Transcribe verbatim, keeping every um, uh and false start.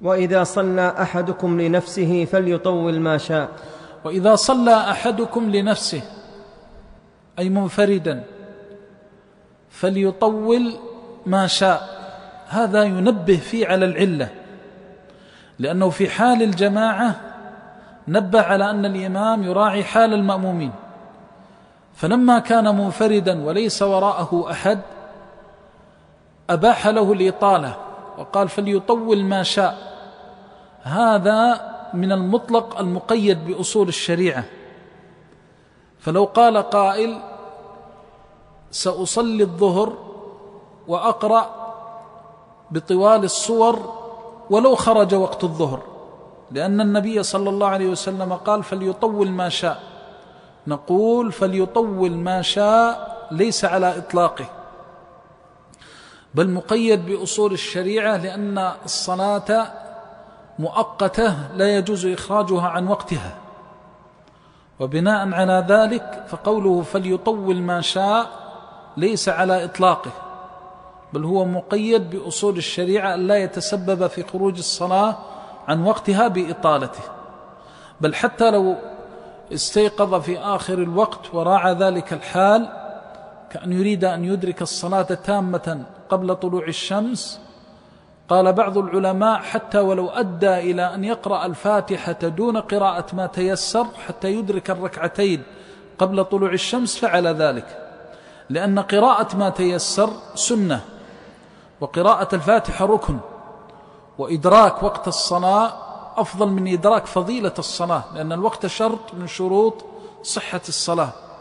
وإذا صلى أحدكم لنفسه فليطول ما شاء. وإذا صلى أحدكم لنفسه أي منفردا فليطول ما شاء. هذا ينبه فيه على العلة، لأنه في حال الجماعة نبه على أن الإمام يراعي حال المأمومين، فلما كان منفردا وليس وراءه أحد أباح له الإطالة وقال فليطول ما شاء. هذا من المطلق المقيد بأصول الشريعة. فلو قال قائل سأصلي الظهر وأقرأ بطوال الصور ولو خرج وقت الظهر، لأن النبي صلى الله عليه وسلم قال فليطول ما شاء، نقول فليطول ما شاء ليس على إطلاقه، بل مقيد بأصول الشريعة، لأن الصلاة مؤقتة لا يجوز إخراجها عن وقتها. وبناء على ذلك فقوله فليطول ما شاء ليس على إطلاقه، بل هو مقيد بأصول الشريعة أن لا يتسبب في خروج الصلاة عن وقتها بإطالته. بل حتى لو استيقظ في آخر الوقت وراعى ذلك الحال كأن يريد أن يدرك الصلاة تامة قبل طلوع الشمس، قال بعض العلماء حتى ولو أدى إلى أن يقرأ الفاتحة دون قراءة ما تيسر حتى يدرك الركعتين قبل طلوع الشمس فعل ذلك، لأن قراءة ما تيسر سنة، وقراءة الفاتحة ركن، وإدراك وقت الصلاة أفضل من إدراك فضيلة الصلاة، لأن الوقت شرط من شروط صحة الصلاة.